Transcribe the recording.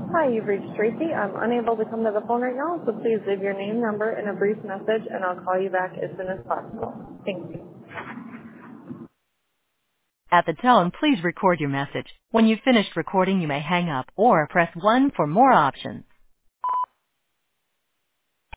Hi, you've reached Tracy. I'm unable to come to the phone right now, so please leave your name, number, and a brief message, and I'll call you back as soon as possible. Thank you. At the tone, please record your message. When you've finished recording, you may hang up or press 1 for more options.